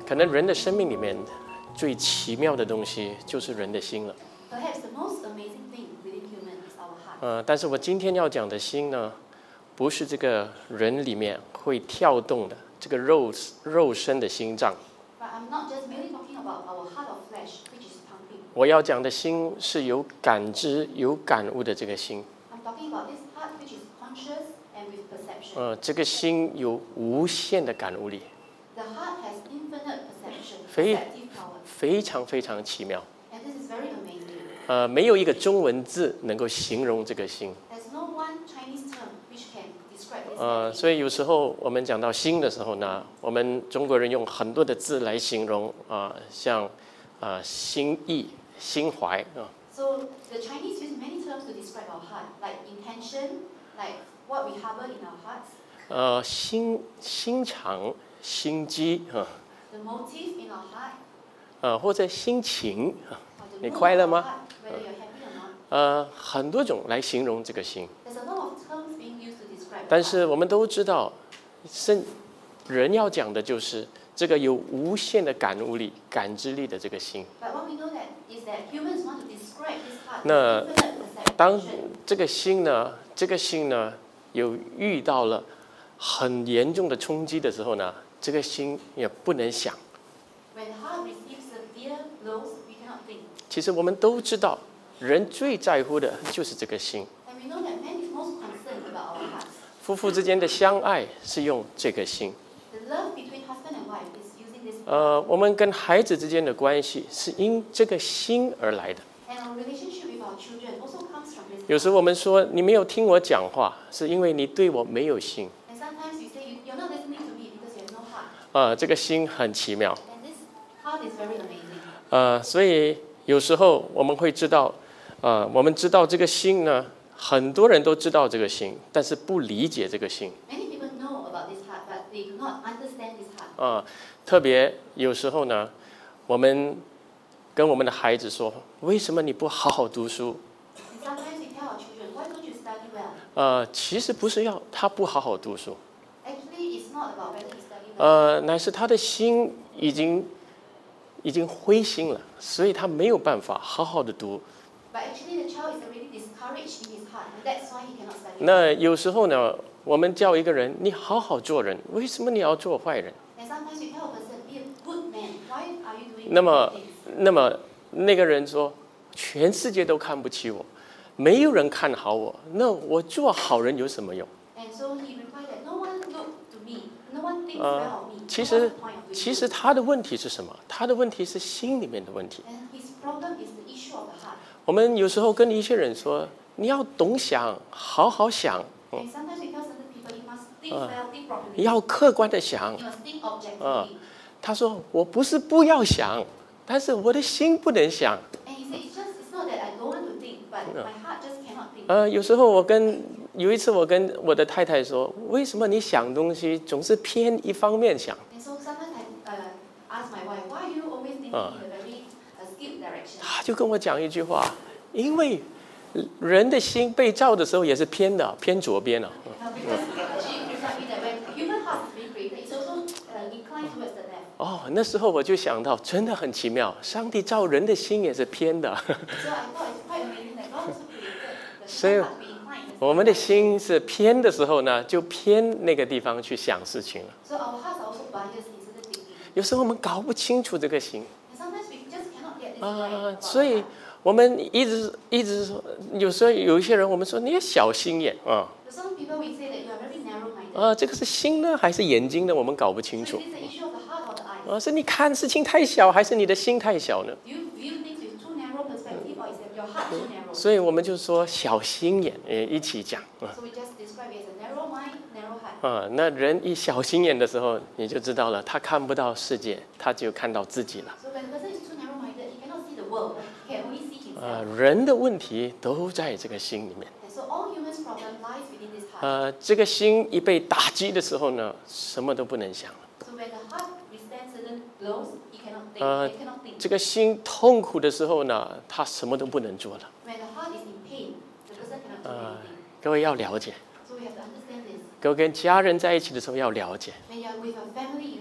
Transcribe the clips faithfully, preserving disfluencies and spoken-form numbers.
可能人的生命里面最奇妙的东西就是人的心了。 Perhaps the most amazing thing within human is our heart. 呃，但是我今天要讲的心呢，不是这个人里面会跳动的这个肉肉身的心脏。 But I'm not just merely talking about our heart of flesh, which is pumping. 我要讲的心是有感知、有感悟的这个心。 I'm talking about this heart which is conscious and with perception. 呃，这个心有无限的感悟力。 The heart has infinite perception, 非 perceptive power. 非常非常奇妙。 And this is very amazing. 呃，没有一个中文字能够形容这个心。 There's no one Chinese term which can describe this. 呃，所以有时候我们讲到心的时候呢，我们中国人用很多的字来形容啊、呃，像啊、呃、心意、心怀啊。 So the Chinese use many terms to describe our heart, like intention, like what we harbor in our hearts. 呃，心心肠、心机啊， The motive in our heart. 呃，或者心情啊， Or the 你 mood 快 of 乐 our 吗？ heart, whether you're happy or not. 呃，很多种来形容这个心。 There's a lot of terms being used to describe. 但是我们都知道，圣人要讲的就是这个有无限的感悟力、感知力的这个心。 But what we know that is that humans want to describe this heart. 那 with infinite 当 perception. 这个心呢，这个心呢，有遇到了很严重的冲击的时候呢，这个心也不能想。 When the heart receives severe blows, we cannot think. 其实我们都知道，人最在乎的就是这个心。 And we know that man is most concerned about our hearts. 夫妇之间的相爱是用这个心。 The love between husband and wife is using this. 呃，我们跟孩子之间的关系是因这个心而来的。 And our relationship with our children also comes from this. 有时我们说你没有听我讲话，是因为你对我没有心。 And sometimes you say you, you're not listening to me because you have no heart. 呃，这个心很奇妙。 And this heart is very amazing. 呃，所以有时候我们会知道，呃，我们知道这个心呢，很多人都知道这个心，但是不理解这个心。 Many people know about this heart, but they do not understand this heart. 啊、特别有时候呢，我们跟我们的孩子说，为什么你不好好读书？ And sometimes we tell our children, why don't you study well? 呃，其实不是要他不好好读书， Actually, it's not about whether he study well. 呃，乃是他的心已经已经灰心了，所以他没有办法好好的读。 But actually, the child is already discouraged in his heart, and that's why he cannot study well. 那有时候呢，我们叫一个人，你好好做人，为什么你要做坏人？ And sometimes we tell a person, be a good man. Why are you doing 那么 bad things?， 那么那个人说，全世界都看不起我，没有人看好我，那我做好人有什么用？ And so he replied that no one looked to me, no one thinks 呃 well of me. 其 So 实 what's the point of doing 其实 good? 他的问题是什么？他的问题是心里面的问题。 And his problem is the issue of the heart. 我们有时候跟一些人说，你要懂想，好好想， And sometimes we tell certain people, you must think well, think properly. 你要客观的想 You。must think objectively. 啊他说我不是不要想，但是我的心不能想。 And he said, it's just, it's not that I don't want to think, but my heart just cannot think. 呃，有时候我跟有一次我跟我的太太说，为什么你想东西总是偏一方面想？ And so sometimes I uh, ask my wife, why are you always thinking in a very uh, skewed direction? 他就跟我讲一句话，因为人的心被造的时候也是偏的，偏左边了。 Uh, because she replied me that when human heart is being created, it's also uh, inclined towards the left. 哦，那时候我就想到，真的很奇妙，上帝造人的心也是偏的。 So I thought it's quite amazing that God also created the So- human heart to be inclined. 我们的心是偏的时候呢，就偏那个地方去想事情了。 So our hearts are also biased in certain thinking. 有时候我们搞不清楚这个心 And sometimes we just cannot get this 啊、 right about 所 our 以 heart. 我们一直一直说，有时候有一些人，我们说你要小心眼啊 So some people will say that you are very narrow-minded. 啊，这个是心呢还是眼睛呢？我们搞不 So 清 is 楚 this the issue of the heart or the eyes? 啊，是你看事情太小，还是你的心太小呢？ Do you view things with too narrow perspective, or is it your heart too narrow? 所以我们就说小心眼，呃，一起讲啊 So we just describe it as a narrow mind, narrow heart. 啊。那人一小心眼的时候，你就知道了，他看不到世界，他就看到自己了。 So when a person is too narrow-minded, he cannot see the world. He can only see himself. 啊，人的问题都在这个心里面。 And so all humans' problem lies within this heart. 呃，这个心一被打击的时候呢，什么都不能想了。 So when the heart withstands certain blows, he cannot think. Uh, he cannot think. 这个心痛苦的时候呢，他什么都不能做了。 When the heart is in pain, the person cannot do 呃 anything. 各位要了解， So we have to understand this. 各位跟家人在一起的时候要了解， When you are with your family, you need to understand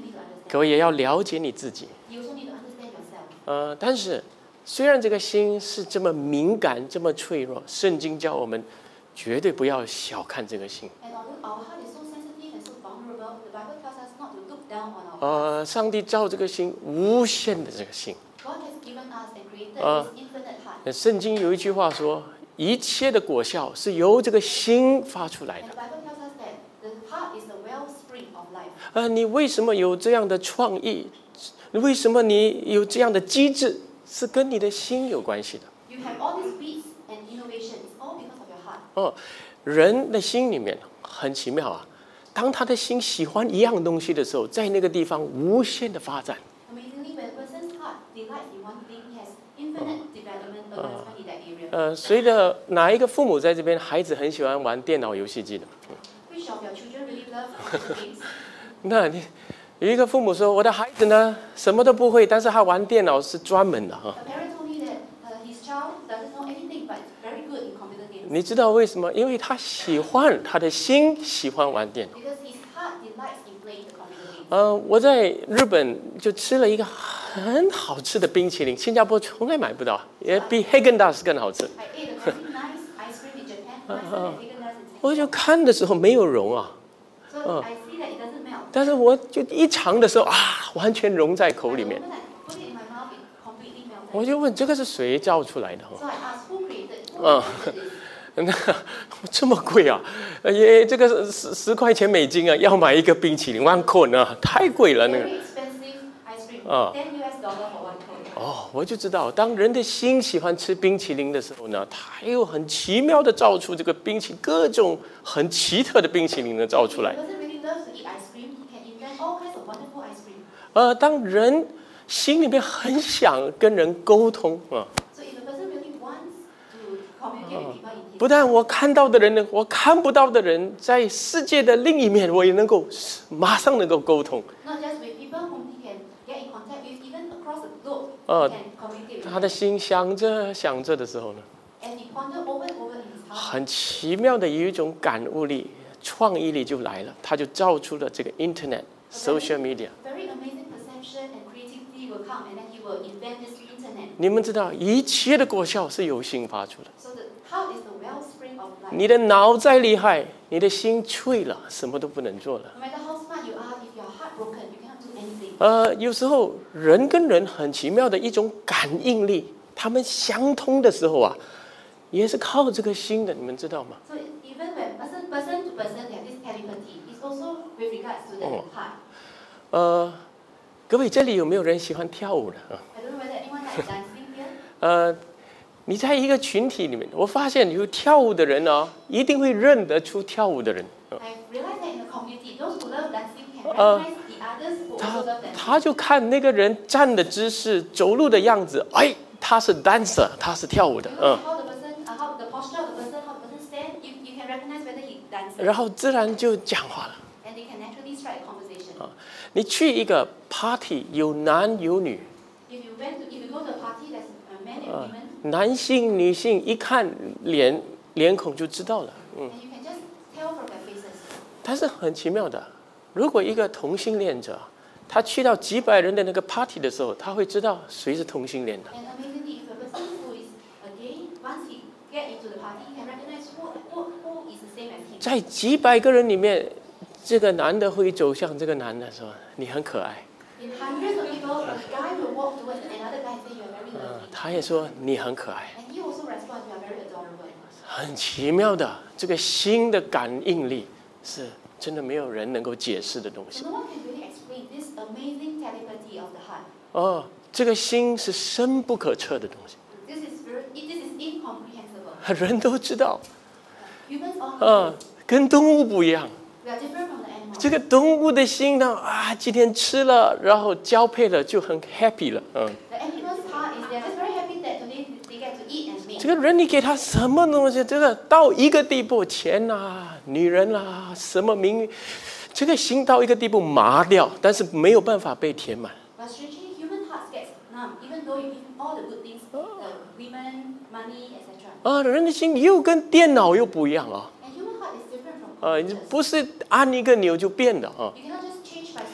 各位也要了解你自己。 You also need to understand yourself. 呃，但是虽然这个心是这么敏感、这么脆弱，圣经叫我们绝对不要小看这个心。 And although our heart is so sensitive and so vulnerable, the Bible tells us not to look down on our heart. 呃，上帝造这个心，无限的这个心。 God has given us and created Uh, this infinite heart. 那圣经有一句话说，一切的果效是由这个心发出来 And 的。 the Bible tells us that the heart is the wellspring of life. 呃，你为什么有这样的创意？为什么你有这样的机智？是跟你的心有关系的。 You have all these wits and innovation. It's all because of your heart. 哦，人的心里面很奇妙啊。当他的心喜欢一样东西的时候，在那个地方无限的发展。 Amazingly, when a person's heart delights in one thing, he has infinite development advancement in that area. 呃，随着哪一个父母在这边，孩子很喜欢玩电脑游戏机的？ Which of your children really love computer games? 那你有一个父母说，我的孩子呢什么都不会，但是他玩电脑是专门的哈。 A parent told me that uh, his child doesn't know anything, but very good in computer games. 你知道为什么？因为他喜欢，他的心喜欢玩电脑。 Because his heart delights in playing the computer games. 呃，我在日本就吃了一个很好吃的冰淇淋，新加坡从来买不到，也比 Häagen-Dazs 更好吃。 I ate a very nice ice cream in Japan, nicer than Häagen-Dazs in 我 Singapore. 就看的时候没有融啊， So I see that it doesn't melt. 但是我就一尝的时候啊，完全融在口里 But 面。 when I put it in my mouth, it completely melted. 我就问这个是谁造出来的？ So I asked, who created, who Uh. created this? 那这么贵啊？呃也这个是十十块钱美金啊，要买一个冰淇淋 one cone 啊，太贵了那个。 Very expensive ice cream, Uh. ten U S dollar for one cone. 哦，我就知道，当人的心喜欢吃冰淇淋的时候呢，他又很奇妙的造出这个冰淇各种很奇特的冰淇淋的造 If 出 a 来。 person really loves to eat ice cream, he can invent all kinds of wonderful ice cream. 呃，当人心里面很想跟人沟通啊， So if a person really wants to communicate with people in his 不但我看到的人呢，我看不到的人，在世界的另一面，我也能够马上能够沟通。 not just with people whom he can get in contact with, even across the globe, Uh, he can communicate with 他的 them. 心想着想着的时候呢， As he ponder over and over in his heart, 很奇妙的有一种感悟力、创意力就来了，他就造出了这个 Internet、social media。 very amazing perception and creativity will come, and then he will invent this internet. 你们知道，一切的果效是由心发出的。 So the heart is the wellspring of life. 你的脑再厉害，你的心脆了，什么都不能做了。 No matter how smart you are, if you are heartbroken, you cannot do anything. 呃，有时候人跟人很奇妙的一种感应力，他们相通的时候啊，也是靠这个心的，你们知道吗？ So even when person, person to person have this telepathy, it's also with regards to the Oh. heart. 呃，各位这里有没有人喜欢跳舞的啊？ I don't know whether anyone likes dancing here. 呃，你在一个群体里面，我发现有跳舞的人呢、一定会认得出跳舞的人。 I've realized that in the community, those who love dancing can Uh, recognize the others who 他 also love dancing. 他就看那个人站的姿势、走路的样子，哎，他是 dancer，他是跳舞的， You 嗯 know，how the person, uh, how the posture of the person, how the person stand, you, you can recognize whether he dances. 然后自然就讲话了。 And they can naturally strike a conversation. 你去一个 party，有男有女， If you went to, if you go to a party, there's a man and Uh. women, 男性、女性一看脸脸孔就知道了，嗯。 and you can just tell from their faces. 但是很奇妙的，如果一个同性恋者，他去到几百人的那个 party 的时候，他会知道谁是同性恋的。 And amazingly, if a person who is a gay, once he get into the party, he can recognize who, who, who is the same as him. 在几百个人里面，这个男的会走向这个男的说：“你很可爱。 In hundreds of people, a guy will walk towards another guy and say, "You are very 呃” lovely." 他也说：“你很可爱。 And he also responds, "You are very adorable." ” 很奇妙的，这个心的感应力是真的没有人能够解释的东 So 西。 no one can really explain this amazing telepathy of the heart. 哦，这个心是深不可测的东西， This is very, it- this is incomprehensible. 人都知道。 Humans all know 呃 this. 跟动物不一样。 We are different from the animals. 这个动物的心呢，啊，今天吃了，然后交配了，就很 happy 了，嗯。 The animal's heart is they're just very happy that today they get to eat and mate. 这个人你给他什么东西，这个到一个地步，钱啊、女人啊、什么名誉，这个心到一个地步麻掉，但是没有办法被填满。 But strangely, human hearts get numb, even though you give him all the good things, the women, money, et cetera. 啊，人的心又跟电脑又不一样啊， And human heart is different from 呃， computers. 不是按一个钮就变的啊。 You cannot just change by switching on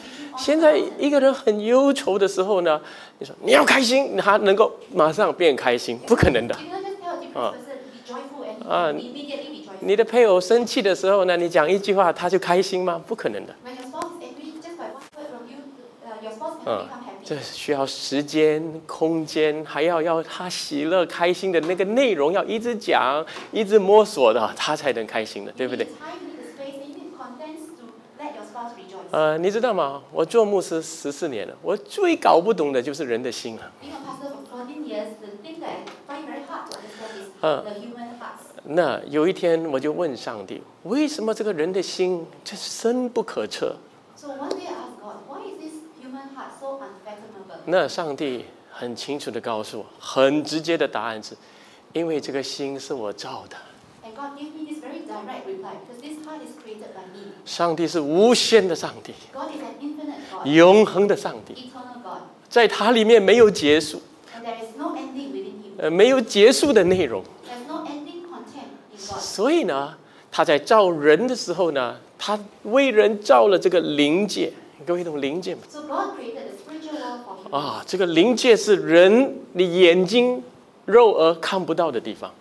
现在一个人很忧愁的时候呢，你说你要开心，他能够马上变开心，不可能的。啊啊，你的配偶生气的时候呢，你讲一句话他就开心吗？不可能的。嗯，这需要时间、空间，还要要他喜乐、开心的那个内容，要一直讲、一直摸索的，他才能开心的，对不对？呃，你知道吗？我做牧师十四年了，我最搞不懂的就是人的心了。嗯，那有一天我就问上帝，为什么这个人的心这深不可测？那上帝很清楚地告诉我，很直接的答案是，因为这个心是我造的。上帝是无限的上帝，永恒的上帝，在他里面没有结束，呃，没有结束的内容。所以呢，他在造人的时候呢，他为人造了这个灵界。各位懂灵界吗？啊，这个灵界是人的眼睛、肉耳看不到的地方。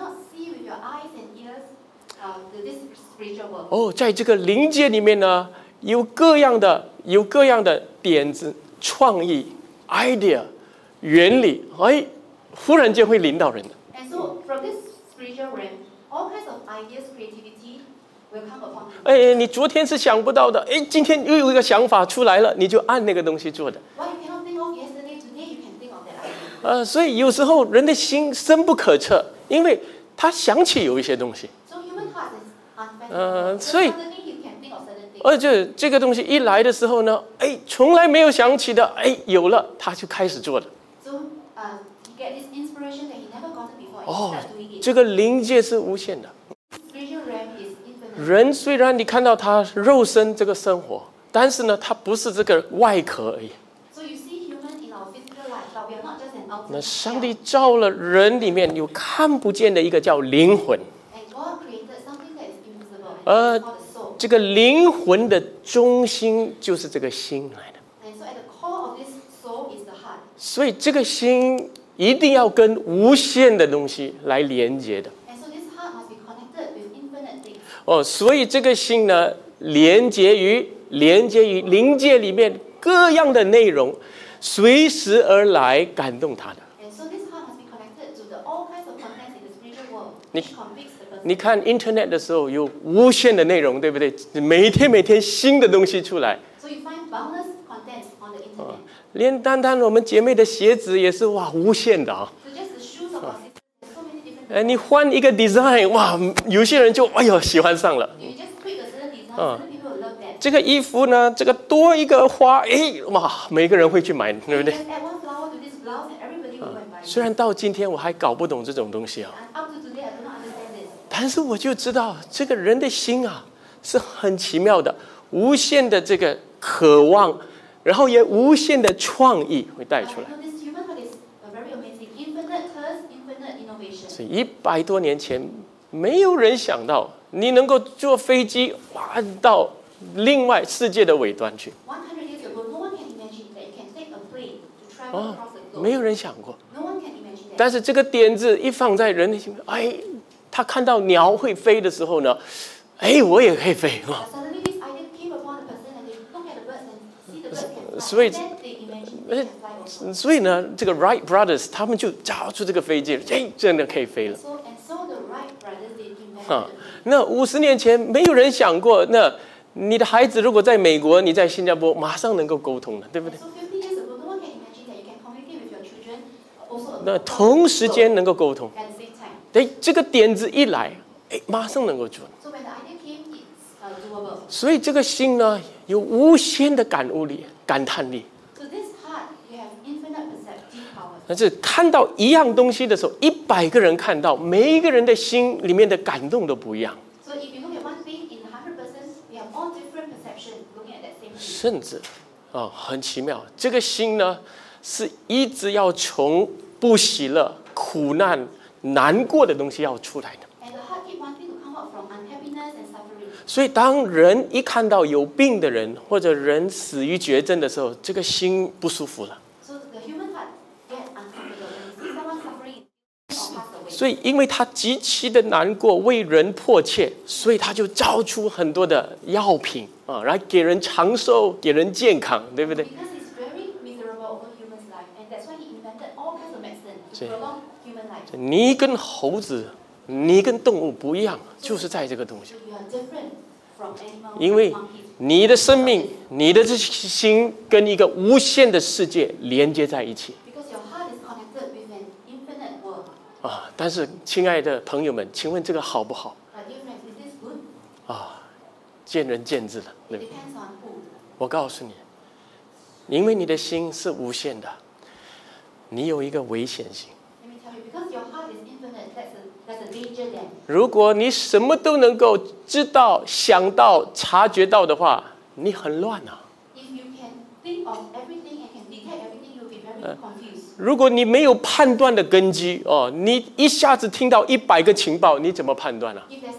哦，在这个灵界里面呢，有各样的、有各样的点子、创意、idea、原理，哎，忽然间会领导人的。哎，你昨天是想不到的，哎，今天又有一个想法出来了，你就按那个东西做的。呃，所以有时候人的心深不可测，因为他想起有一些东西。呃，所以，而且这个东西一来的时候呢，哎，从来没有想起的，哎，有了，他就开始做了。哦，这个灵界是无限的。人虽然你看到他肉身这个生活，但是呢，他不是这个外壳而已。那上帝造了人里面有看不见的一个叫灵魂，而这个灵魂的中心就是这个心来的。所以这个心一定要跟无限的东西来连接的。哦，所以这个心呢，连接于连接于灵界里面各样的内容，随时而来感动他的。你你看 Internet 的时候有无限的内容，对不对？每天每天新的东西出来。哦，连单单我们姐妹的鞋子也是哇，无限的啊。哎，你换一个 design， 哇，有些人就哎呦喜欢上了。嗯，这个衣服呢，这个多一个花，哎，哇，每个人会去买，对不对？嗯，虽然到今天我还搞不懂这种东西啊，但是我就知道这个人的心啊是很奇妙的，无限的这个渴望，然后也无限的创意会带出来。所以一百多年前，没有人想到你能够坐飞机哇到另外世界的尾端去。哦，没有人想过。但是这个点子一放在人的心，哎，他看到鸟会飞的时候呢，哎，我也可以飞啊。所以，所以呢，这个 Wright Brothers 他们就造出这个飞机，哎，真的可以飞了。啊，那五十年前没有人想过，那你的孩子如果在美国，你在新加坡，马上能够沟通了，对不对？那同时间能够沟通，哎，这个点子一来，哎，马上能够做。所以这个心呢，有无限的感悟力、感叹力。但是看到一样东西的时候，一百个人看到，每一个人的心里面的感动都不一样。甚至，哦，很奇妙，这个心呢，是一直要从不喜乐、苦难、难过的东西要出来的。 所以当人一看到有病的人或者人死于绝症的时候，这个心不舒服了。所以因为他极其的难过，为人迫切，所以他就造出很多的药品啊，来给人长寿，给人健康，对不对？你跟猴子，你跟动物不一样，就是在这个东西。因为你的生命，你的这心跟一个无限的世界连接在一起。啊，但是亲爱的朋友们，请问这个好不好？啊，见仁见智了，对不对？我告诉你，因为你的心是无限的，你有一个危险性。如果你什么都能够知道、想到、察觉到的话，你很乱啊。如果你没有判断的根基哦，你一下子听到一百个情报，你怎么判断呢？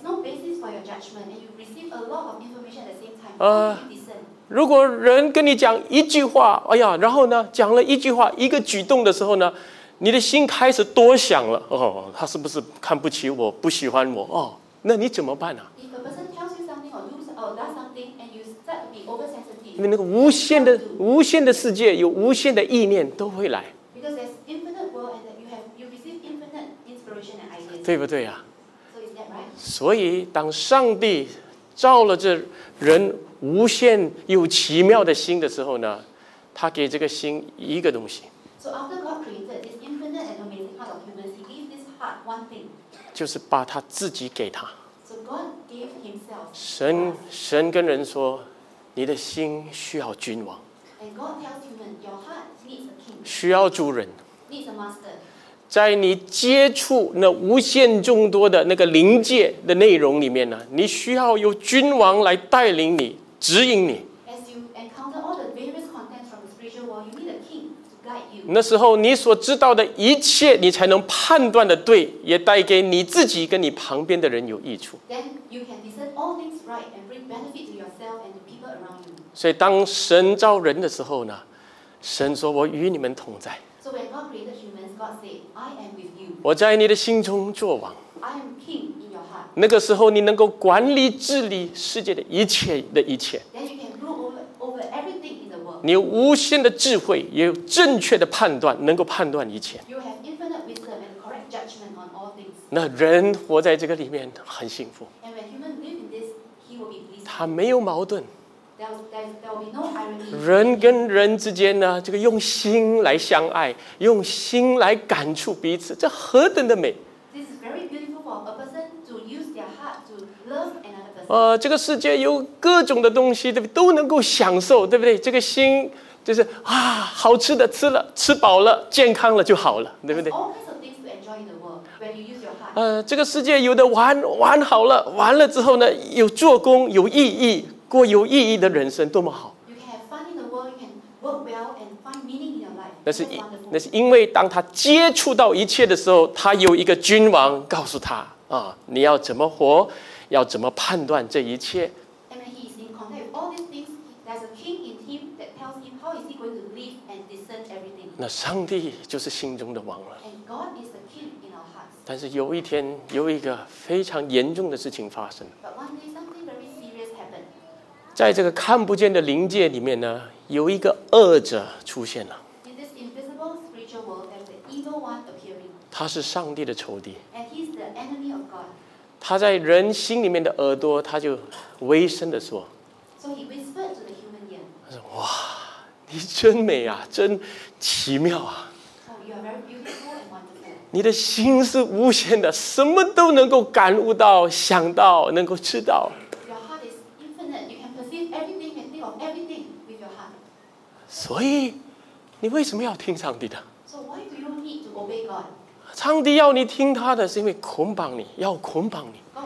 呃，如果人跟你讲一句话，哎呀，然后呢，讲了一句话，一个举动的时候呢，你的心开始多想了。哦，他是不是看不起我，不喜欢我？哦，那你怎么办呢？因为那个无限的、无限的世界有无限的意念都会来。对不对啊？所以当上帝造了这人无限又奇妙的心的时候呢，他给这个心一个东西，就是把他自己给他。神神跟人说，你的心需要君王，需要主人。在你接触那无限众多的那个灵界的内容里面呢，你需要有君王来带领你、指引你。那时候你所知道的一切，你才能判断的对，也带给你自己跟你旁边的人有益处。所以当神造人的时候呢，神说：“我与你们同在。”我在你的心中作王。那个时候，你能够管理治理世界的一切的一切。你有无限的智慧，也有正确的判断，能够判断一切。那人活在这个里面很幸福，他没有矛盾。人跟人之间呢，这个用心来相爱，用心来感触彼此，这何等的美！呃，这个世界有各种的东西，对不对？都能够享受，对不对？这个心就是啊，好吃的吃了，吃饱了，健康了就好了，对不对？呃，这个世界有的玩玩好了，玩了之后呢，有做工，有意义。过有意义的人生多么好！那是那是因为当他接触到一切的时候，他有一个君王告诉他啊，你要怎么活，要怎么判断这一切。那上帝就是心中的王了。但是有一天，有一个非常严重的事情发生。在这个看不见的灵界里面呢，有一个恶者出现了。他是上帝的仇敌。他在人心里面的耳朵，他就微声的说：“他说哇，你真美啊，真奇妙啊！你的心是无限的，什么都能够感悟到、想到、能够知道。”所以，你为什么要听上帝的？上帝要你听他的，是因为捆绑你，要捆绑你。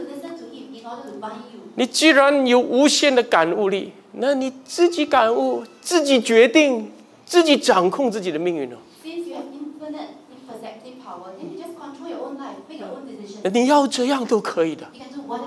你既然有无限的感悟力，那你自己感悟，自己决定，自己掌控自己的命运哦。你要这样都可以的。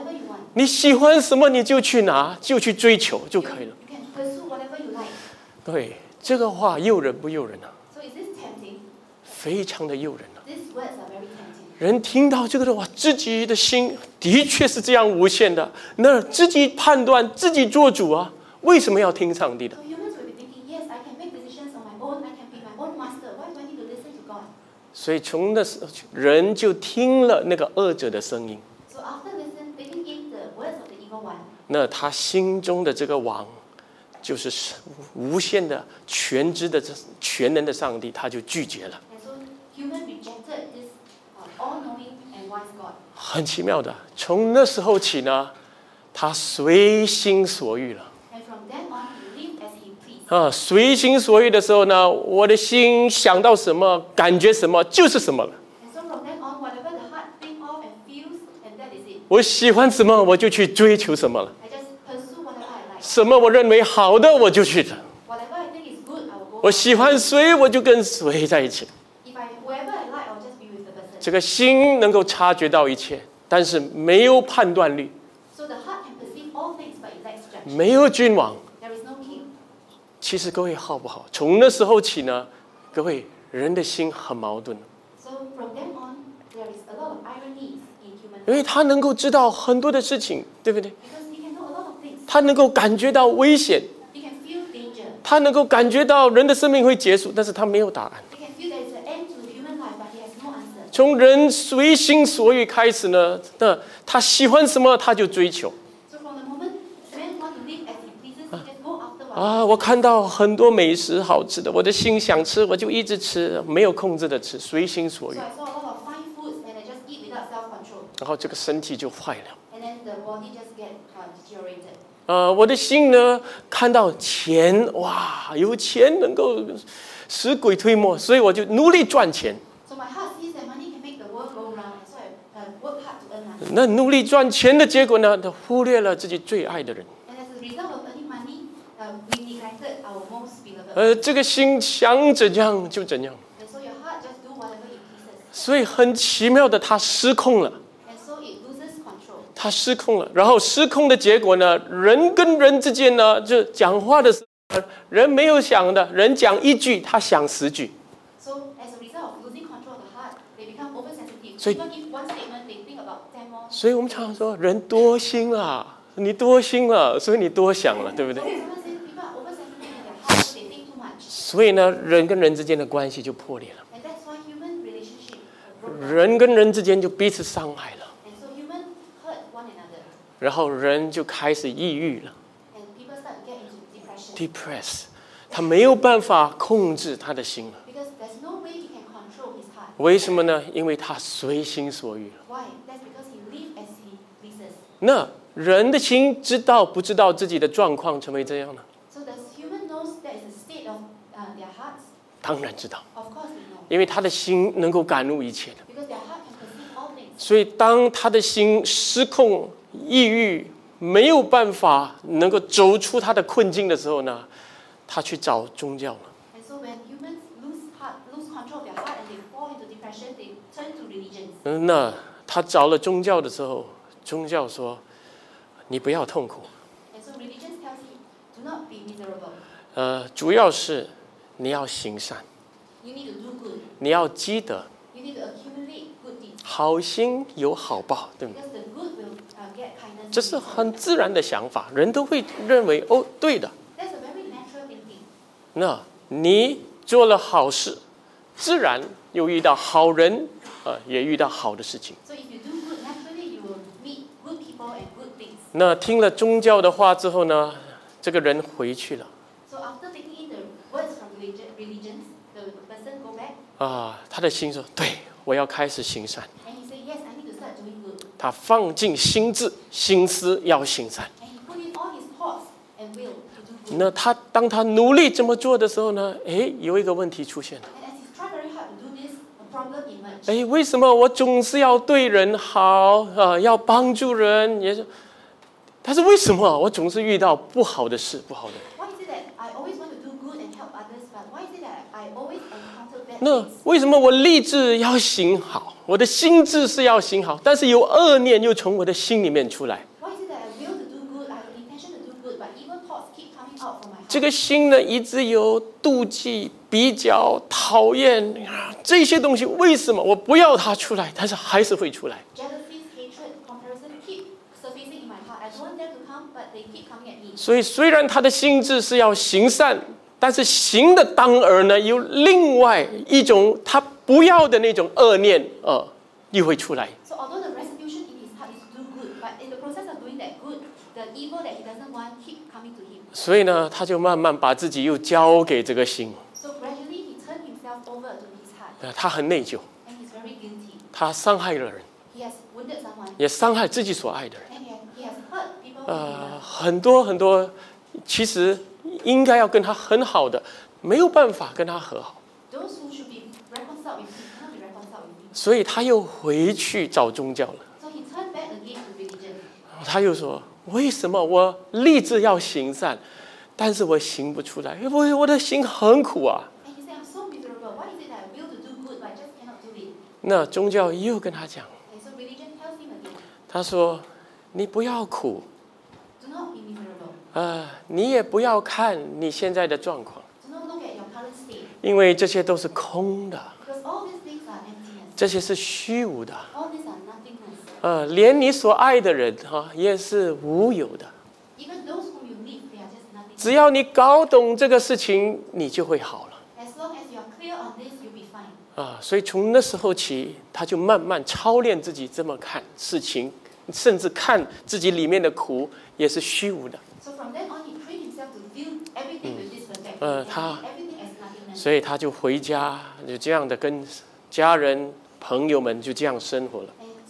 你喜欢什么你就去拿，就去追求就可以了。 You can pursue whatever you like. 对，这个话诱人不诱人啊？ So is this tempting? 非常的诱人啊！ These words are very tempting. 人听到这个的话，自己的心的确是这样无限的，那自己判断，自己做主啊，为什么要听上帝的？ So humans will be thinking, yes, I can make decisions on my own. I can be my own master. Why do I need to listen to God? 所以从那时候人就听了那个恶者的声音， So after listen, taking in the words of the evil one, 那他心中的这个王，就是无限的全知的全能的上帝，他就拒绝了。 and so human rejected this uh, all-knowing and wise God. 很奇妙的，从那时候起呢，他随心所欲了。 And from then on, he lived as he pleased. 啊，随心所欲的时候呢，我的心想到什么，感觉什么就是什么了。 And so from then on, whatever the heart think of and feels, and that is it. 我喜欢什么，我就去追求什么了。 I just pursue whatever I like. 什么我认为好的，我就去的。 Whatever I think is good, I will go. 我喜欢谁，我就跟谁在一起。 If I whoever I like, I'll just be with the person. 这个心能够察觉到一切，但是没有判断力， So the heart can perceive all things, but it lacks judgment. 没有君王。 There is no king. 其实各位好不好？从那时候起呢，各位人的心很矛盾， So from then on, there is a lot of ironies in human 因 life 为他能够知道很多的事情，对不对？ because he can know a lot of things. 他能够感觉到危险， He can feel danger. 他能够感觉到人的生命会结束，但是他没有答案。 He can feel there is an end to human life, but he has no answer. 从人随心所欲开始呢，那他喜欢什么他就追求。 So from the moment man want to live as he pleases, he just go after what. 啊，我看到很多美食好吃的，我的心想吃，我就一直吃，没有控制的吃，随心所欲 So，I saw a lot of fine foods, and I just eat without self-control, 然后这个身体就坏了。 and then the body just get uh, deteriorated. 呃，我的心呢，看到钱，哇，有钱能够使鬼推磨，所以我就努力赚钱。 So my heart sees that money can make the world go round, and so I uh, work hard to earn money. 那努力赚钱的结果呢，他忽略了自己最爱的人。 And as a result of earning money, uh, we neglected our most beloved. 呃，这个心想怎样就怎样， And so your heart just do whatever it pleases. 所以很奇妙的，他失控了。 And so it loses control. 他失控了，然后失控的结果呢，人跟人之间呢，就讲话的时候，人没有想的，人讲一句，他想十句。 So as a result of losing control of the heart, they become oversensitive. 所以- Even if one statement, they think about ten more. 所以我们常常说，人多心了，你多心了，所以你多想了，对不 So 对？ someone says people are oversensitive in their heart, they think too much. 所以呢，人跟人之间的关系就破裂了， And that's why human relationship broke down. 人跟人之间就彼此伤害了， And so human hurt one another. 然后人就开始抑郁了 And people start to get into depression. ，depress，他没有办法控制他的心了。 Because there's no way he can control his heart. 为什么呢？因为他随心所欲了。 Why? That's because he lives as he pleases. 那人的心知道不知道自己的状况成为这样呢？ So does human knows that is a state of uh, their hearts? 当然知道， Of course they know. 因为他的心能够感悟一切的。 Because their heart can perceive all things. 所以，当他的心失控、抑郁，没有办法能够走出他的困境的时候呢，他去找宗教了。 And so when humans lose heart, lose control of their heart and they fall into depression, they turn to religions. 嗯，那他找了宗教的时候，宗教说：“你不要痛苦， And so religions tells him, do not be miserable. 呃，主要是你要行善， You need to do good. 你要积德， You need to accumulate good deeds. 好心有好报，对不对？ Because the good will uh, get kindness. 这是很自然的想法，人都会认为哦，对的。 That's a very natural thinking. 那你做了好事，自然又遇到好人，呃，也遇到好的事情。 So if you do good, naturally you will meet good people and good things. 那听了宗教的话之后呢，这个人回去了 So after taking in the words from religion, religions, the person go back 啊，他的心说：“对，我要开始行善。 and he say, yes, I need to start doing good. ” 他放进心智、心思要行善。 And he put in all his thoughts and will to do good. 那他当他努力这么做的时候呢，诶，有一个问题出现了。 And as he tried very hard to do this, a problem emerged. 诶，为什么我总是要对人好啊，要帮助人？也是，但是为什么我总是遇到不好的事、不好的？ Why is it that I always want to do good and help others, but why is it that I always encounter bad 那 things? 为什么我立志要行好，我的心智是要行好，但是有恶念又从我的心里面出来？ Why is it 这个心呢，一直有妒忌、比较、讨厌这些东西。为什么我不要它出来，但是还是会出来？ 所以，虽然他的心智是要行善，但是行的当儿呢，有另外一种他不要的那种恶念，呃，又会出来。所以呢，他就慢慢把自己又交给这个心。他很内疚，他伤害了人，也伤害自己所爱的人。呃，很多很多，其实应该要跟他很好的，没有办法跟他和好。所以他又回去找宗教了。他又说：“为什么我立志要行善，但是我行不出来？我我的心很苦啊。”那宗教又跟他讲，他说：“你不要苦，呃，你也不要看你现在的状况，因为这些都是空的，这些是虚无的，呃，连你所爱的人哈、啊、也是无有的。只要你搞懂这个事情，你就会好了。”啊，所以从那时候起，他就慢慢操练自己这么看事情，甚至看自己里面的苦也是虚无的。呃，他，所以他就回家，就这样的跟家人、朋友们就这样生活了。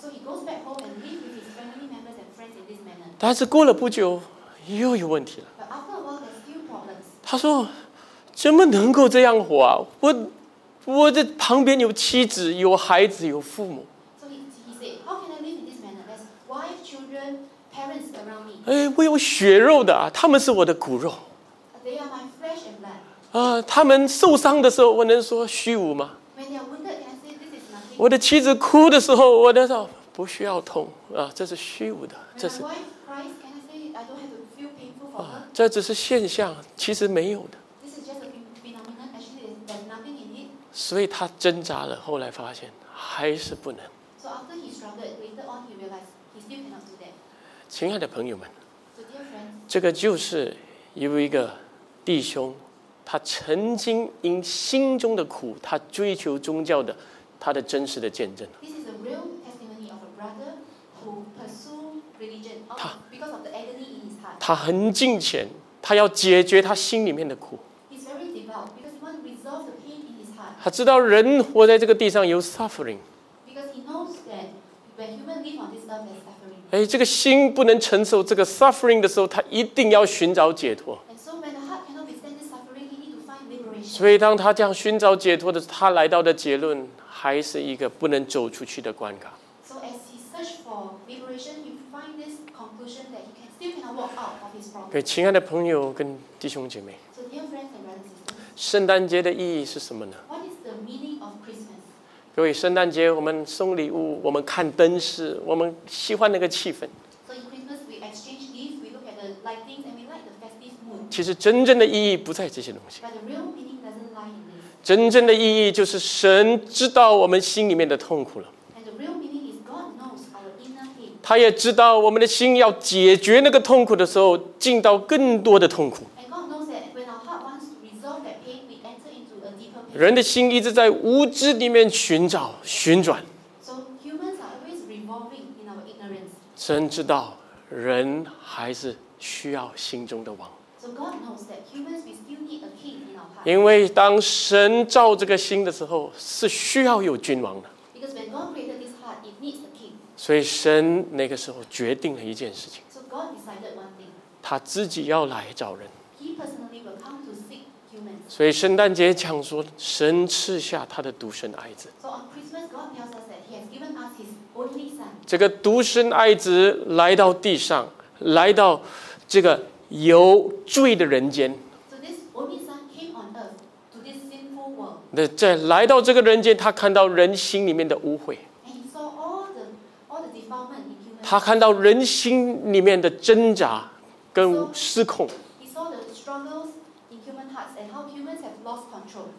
但是过了不久，又有问题了。他说：“怎么能够这样活啊？我。”我这旁边有妻子、有孩子、有父母。哎，我有血肉的啊，他们是我的骨肉。啊，他们受伤的时候，我能说虚无吗？我的妻子哭的时候，我能说不需要痛啊，这是虚无的，这是啊，这只是现象，其实没有的。所以他挣扎了，后来发现还是不能。亲爱的朋友们，这个就是有一个弟兄，他曾经因心中的苦，他追求宗教的，他的真实的见证。他他很敬虔，他要解决他心里面的苦。他知道人活在这个地上有 suffering， 哎，这个心不能承受这个 suffering 的时候，他一定要寻找解脱。所以当他这样寻找解脱的时候，他来到的结论还是一个不能走出去的关卡。给亲爱的朋友跟弟兄姐妹，圣诞节的意义是什么呢？各位，圣诞节我们送礼物，我们看灯饰，我们喜欢那个气氛。其实真正的意义不在这些东西。真正的意义就是神知道我们心里面的痛苦了。他也知道我们的心要解决那个痛苦的时候，进到更多的痛苦。人的心一直在无知里面寻找、旋转。神知道人还是需要心中的王。因为当神造这个心的时候，是需要有君王的。所以神那个时候决定了一件事情，他自己要来找人。所以圣诞节讲说，神赐下他的独生爱子。这个独生爱子来到地上，来到这个有罪的人间。那在来到这个人间，他看到人心里面的污秽，他看到人心里面的挣扎跟失控。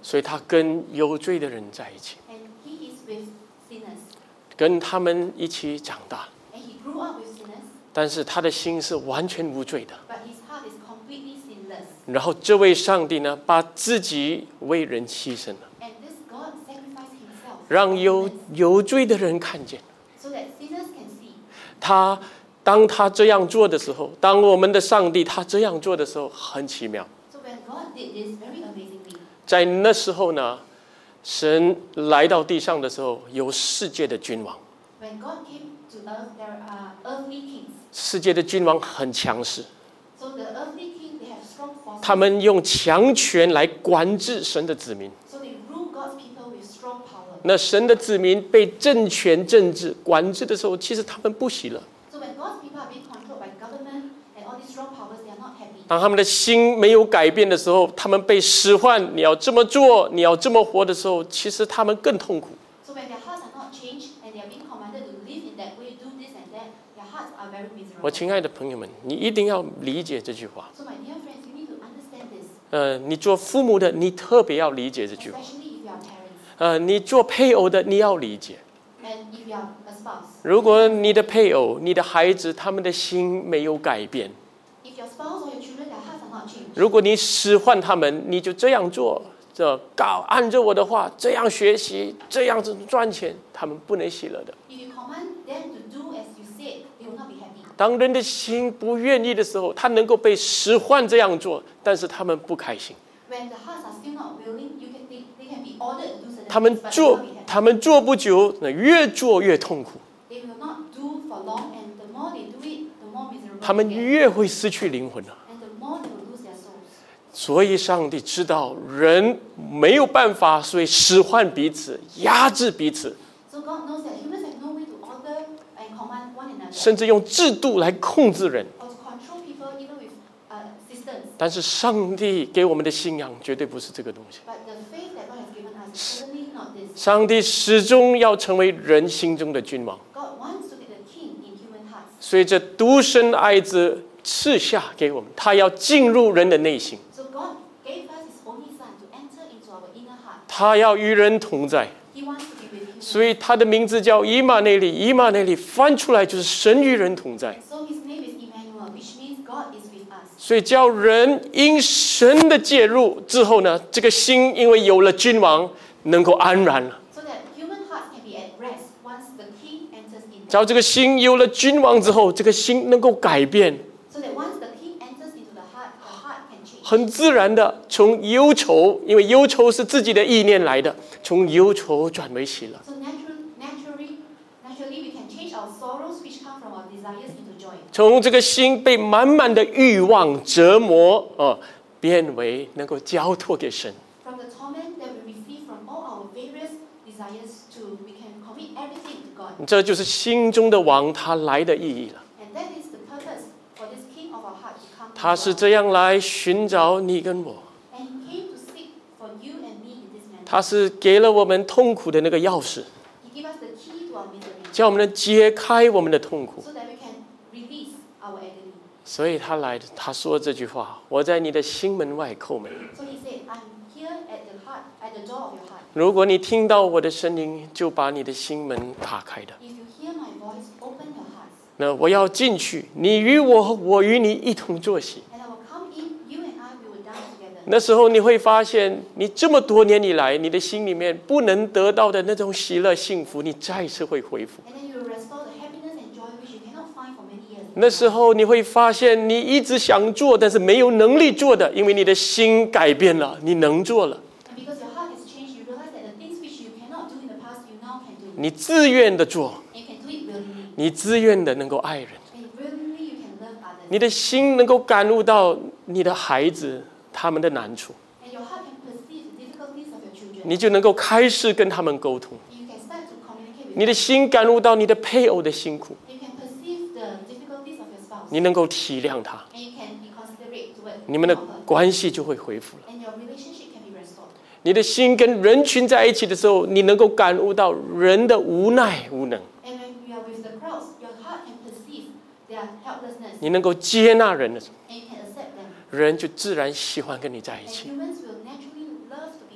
所以他跟有罪的人在一起， And he is with sinners. 跟他们一起长大。 And he grew up with sinners, 但是他的心是完全无罪的。 but his heart is completely sinless. 然后这位上帝呢，把自己为人牺牲了， And this God sacrificed himself 让 for 有 sinners, 有罪的人看见。 so that sinners can see. 他当他这样做的时候，当我们的上帝他这样做的时候，很奇妙。 So when God did this very amazingly, 在那时候呢，神来到地上的时候，有世界的君王， when God came to earth, there are earthly kings. 世界的君王很强势， So the earthly king, they have strong forces. 他们用强权来管制神的子民。 So they rule God's people with strong power. 那神的子民被政权政治管制的时候，其实他们不喜乐。 So when God's people are being controlled by government and all these strong powers, they are not happy. 当他们的心没有改变的时候，他们被使唤，你要这么做，你要这么活的时候，其实他们更痛苦。 So when their hearts are not changed and they are being commanded to live in that way, do this and that, their hearts are very 我 miserable. 亲爱的朋友们，你一定要理解这句话。 So my dear friends, you need to understand this, 呃，你做父母的，你特别要理解这句话。 especially if you are parents 呃，你做配偶的，你要理解。 and if you are a spouse. 如果你的配偶、你的孩子，他们的心没有改变， If your spouse or your children, their hearts are not changed. 如果你使唤他们，你就这样做，这搞按着我的话，这样学习，这样子赚钱，他们不能喜乐的。 If you command them to do as you said, they will not be happy. 当人的心不愿意的时候，他能够被使唤这样做，但是他们不开心。 When the hearts are still not willing, you can they, they can be ordered to do certain 他们 things, but they will 做 not be happy. 他们做不久，那越做越痛苦， They will not do for long, and the more they do it, the more miserable 他 they 们 get, 越会失去灵魂了。 and the more they will lose their souls. 所以上帝知道人没有办法，所以使唤彼此，压制彼此， So God knows that humans have no way to order and command one another, 甚至用制度来控制人。 or to control people even with uh, systems. 但是上帝给我们的信仰绝对不是这个东西。 But the faith that God has given us is certainly not this. 上帝始终要成为人心中的君王， God wants to be the king in human hearts. 所以这独生爱子赐下给我们，他要进入人的内心， So God gave us His only Son to enter into our inner heart. 他要与人同在。 He wants to be with humans. 所以他的名字叫以马内利，以马内利翻出来就是神与人同在。 So His name is Emmanuel, which means God is with us. 所以叫人因神的介入之后呢，这个心因为有了君王，能够安然了。 So that human hearts can be at rest once the king enters in. 只要这个心有了君王之后，这个心能够改变， So that once the king enters into the heart, the heart can change. 很自然的从忧愁，因为忧愁是自己的意念来的，从忧愁转为喜乐。 So naturally, naturally, naturally, we can change our sorrows, which come from our desires, into joy. 从这个心被满满的欲望折磨，呃，变为能够交托给神。 From the torment that we receive from all our various desires, to we can commit everything to God. 这就是心中的王他来的意义了。 And that is the purpose for this king of our heart to come. 他 to 是 God. 这样来寻找你跟我， And he came to seek for you and me in this manner. 他是给了我们痛苦的那个钥匙， He gave us the key to our misery, 叫我们能解开我们的痛苦。 so that we can release our agony. 所以他来的，他说这句话：“我在你的心门外叩门。 So he said, I'm here at the heart, at the door of your heart. 如果你听到我的声音，就把你的心门打开的。 If you hear my voice, open your hearts. 那我要进去，你与我，我与你一同坐席。 And I will come in, you and I, we will dine together. 那时候你会发现，你这么多年以来，你的心里面不能得到的那种喜乐、幸福，你再次会恢复。 And then you will restore the happiness and joy which you cannot find for many years. 那时候你会发现，你一直想做，但是没有能力做的，因为你的心改变了，你能做了。 And because your heart has changed, you realize that the things which you cannot do in the past, you now can do. 你自愿的做， And you can do it willingly. 你自愿的能够爱人， And willingly you can love others. 你的心能够感悟到你的孩子他们的难处， And your heart can perceive the difficulties of your children. 你就能够开始跟他们沟通。 And you can start to communicate with 你的 them. 心感悟到你的配偶的辛苦， You can perceive the difficulties of your spouse. 你能够体谅他， And you can be considerate toward 你们的 him or her. 关系就会恢复了。 And your relationship can be restored. 你的心跟人群在一起的时候，你能够感悟到人的无奈无能， And when you are with the crowds, your heart can perceive their helplessness. 你能够接纳人的时候， And you can accept them. 人就自然喜欢跟你在一 And 起。 humans will naturally love to be with you.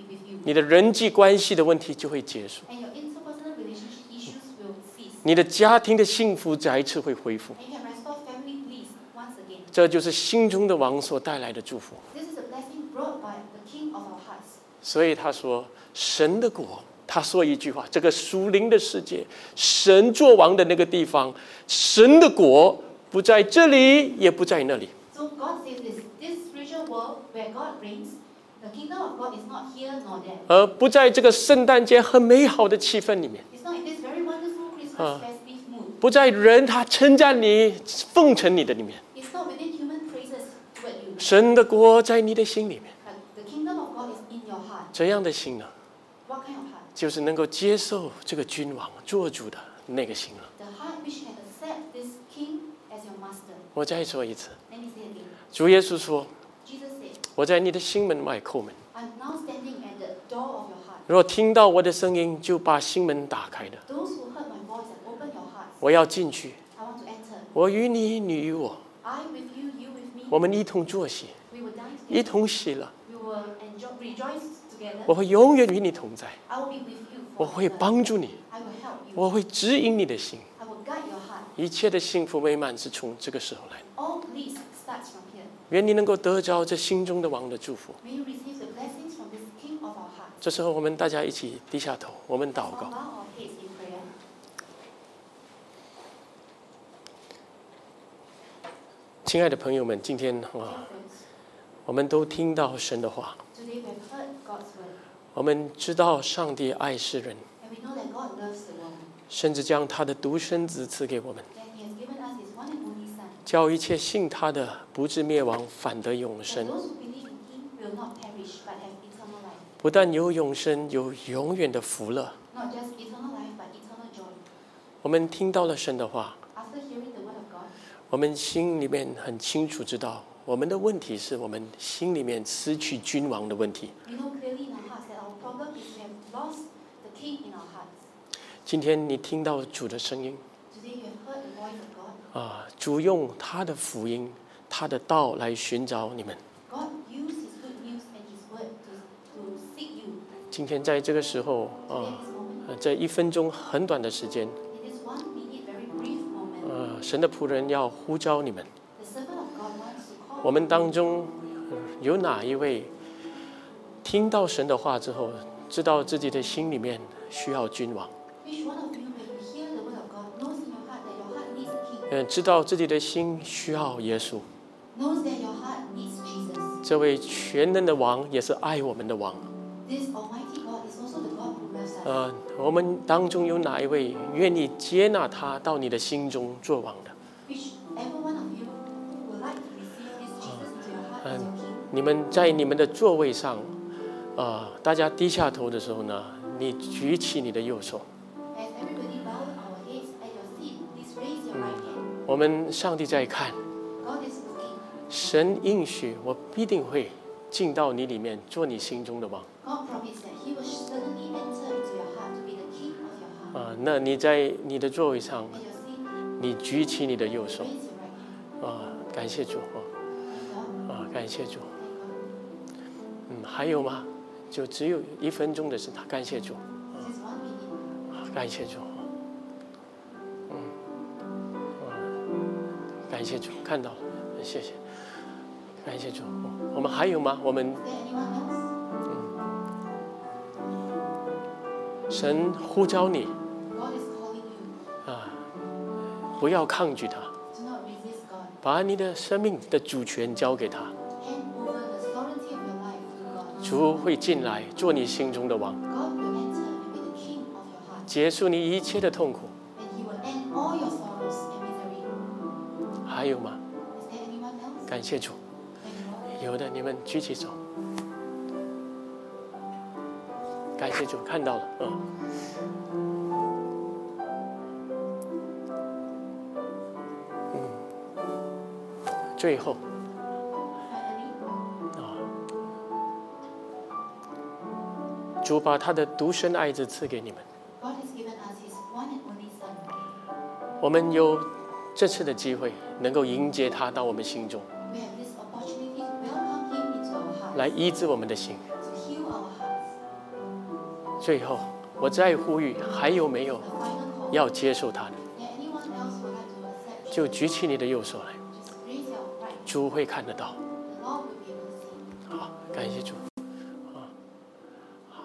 你的人际关系的问题就会结束， and your interpersonal relationship issues will cease. 你的家庭的幸福再一次会恢复。 And you can restore family bliss once again. 这就是心中的王所带来的祝福。 This is a blessing brought by the King of our hearts. 所以他说，神的国，他说一句话：这个属灵的世界，神作王的那个地方，神的国不在这里，也不在那里。 So God says this, this spiritual world where God reigns, the kingdom of God is not here nor there. 而不在这个圣诞节很美好的气氛里面， It's not in this very wonderful Christmas festive mood. 不在人他称赞你、奉承你的里面。 It's not within human praises toward you. 神的国在你的心里面， But the kingdom of God is in your heart. 怎样的心呢？ What kind of heart? 就是能够接受这个君王做主的那个心了。 The heart which can accept this king as your master. 我再说一次， Let me say it again. 主耶稣说 Jesus said, 我在你的心门外叩门， I'm now standing at the door of your heart. 若听到我的声音，就把心門打開的。 Those who heard my voice and opened your hearts, 我要進去， I want to enter. 我與你，你與我， I with you, you with me. 我們一同坐席， We will dine 一 together. 同喜樂。 We will enjoy, rejoice together. 我會永遠與你同在， I will be with you 我會 forever. 幫助你， I will help you. 我會指引你的心。 I will guide your heart. 一切的幸福美滿是從這個時候來的。 All bliss starts from here. 願你能夠得着這心中的王的祝福。 May you receive the blessings from this King of our hearts. 這時候，我們大家一起低下頭，我們禱 Let's 告 bow。our heads in prayer. 親愛的朋友們，今天 Dear 啊， friends, 我們都聽到神的話， today we have heard God's word, 我們知道上帝愛世人， and we know that God loves the world, 甚至將他的獨生子賜給我們， that He has given us His one and only Son, 叫一切信他的不至滅亡，反得永 that 生。 those who believe in Him will not perish but have eternal life. 不但有永生，有永遠的福樂。 Not just eternal life, but eternal joy. 我們聽到了神的話， After hearing the word of God, 我們心裡面很清楚知道，我們的問題是我們心裡面失去君王的問題。 we know clearly in our hearts that our problem is we have lost the King in our hearts. 今天你聽到主的聲音 Today you have heard the voice of God. 啊，主用他的福音、他的道來尋找你們。 God used His good news and His word to, to seek you. 今天在這個時候 Today 啊 in this moment, 呃，在一分鐘很短的時間， in this one minute, very brief moment, 呃，神的僕人要呼召你們。 the servant of God wants to call 我們 you. 當中呃有哪一位聽到神的話之後，知道自己的心裡面需要君王？ Which one of you, when you hear the word of God, knows in your heart that your heart needs a king, 呃，知道自己的心需要耶穌， knows that your heart needs Jesus? 這位全能的王也是愛我們的王。 This Almighty God is also the God who loves us. 呃，我們當中有哪一位願意接納他到你的心中做王的？ Whichever one of you would like to receive this Jesus into your heart as your king, 你們在你們的座位上，呃，大家低下頭的時候呢，你舉起你的右手。 as everybody bow our heads at your seat, please raise your right hand. 我們上帝在看， God is looking. 神應許我必定會進到你裡面，做你心中的王。 God promised that He will certainly enter into your heart to be the king of your heart. 啊、那你在你的座位上， At your seat, 你舉起你的右手， raise your right hand. 啊、感謝主， Thank God. 啊、感謝主。 Thank God. 嗯，還有嗎？就只有一分鐘的時間，感謝主， This is one minute. 啊感謝主。嗯，啊感謝主，看到了，謝謝，感謝主。嗯我們還有嗎？我們 Is there anyone else? 神呼召你 God is calling you. 啊，不要抗拒他， Do not resist God. 把你的生命的主權交給他， Hand over the sovereignty of your life to God. 主會進來做你心中的王， God will enter and be the king of your heart. 結束你一切的痛苦。 And He will end all your sorrows and misery. 還有嗎？ Is there anyone else? 感謝主。 Thank God. 有的，你們舉起手。感謝主，看到了，嗯。嗯，最後 Finally, 啊，主把他的獨生愛子賜給你們， God has given us His one and only Son. 我們有這次的機會，能夠迎接他到我們心中， We have this opportunity to welcome Him into our hearts, 來醫治我們的心。 to heal our hearts. 最后，我再呼吁，还有没有 The final call. 要接受他的？ There anyone else who would like to accept? 就举起你的右手来， Just raise your right. 主会看得到。 The Lord will be able to see. 好，感谢主。啊，好，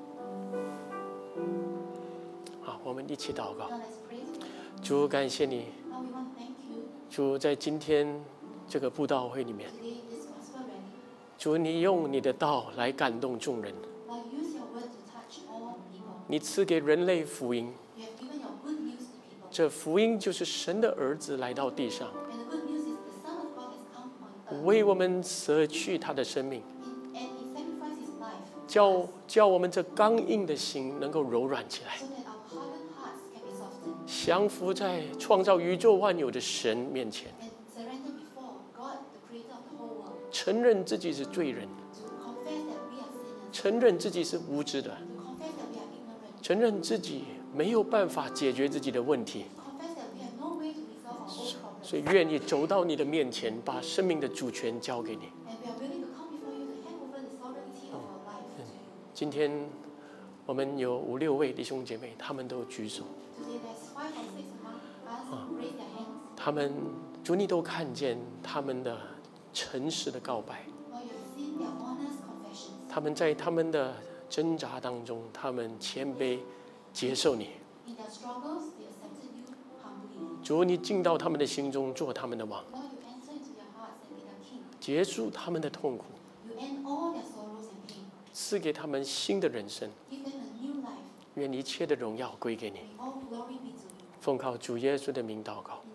好，我们一起祷告。 Now let's pray. 主，感谢你， Now we want to thank you 主在今天这个布道会里面， today, this gospel rally. 主你用你的道来感动众人， Lord, use your word to touch all people. 你赐给人类福音， You have given your good news to people. 这福音就是神的儿子来到地上， And the good news is the Son of God has come on earth. 为我们舍去他的生命， And he sacrificed his life 叫叫我们这刚硬的心能够柔软起来， so that our hardened hearts can be softened 降服在创造宇宙万有的神面前， and surrender before God, the creator of the whole world, 承认自己是罪人， to confess that we are sinners, 承认自己是无知的， to confess that we are ignorant, 承认自己没有办法解决自己的问题， confess that we have no way to resolve our own problems. 所以愿意走到你的面前，把生命的主权交给你。 And we are willing to come before you to hand over the sovereignty of our life to you. 今天我们有五六位弟兄姐妹，他们都举手， Today there's five or six among us who raise their hands. 他们主你都看见他们的诚实的告白， Lord, you have seen their honest confessions. 他们在他们的挣扎当中，他们谦卑接受你。 In their struggles, they accepted you humbly. 主你进到他们的心中，做他们的王， Lord, you enter into their hearts and be their king. 结束他们的痛苦， You end all their sorrows and pain. 赐给他们新的人生。 Give them a new life. 愿一切的荣耀归给你。 May all glory be to you. 奉靠主耶稣的名祷告，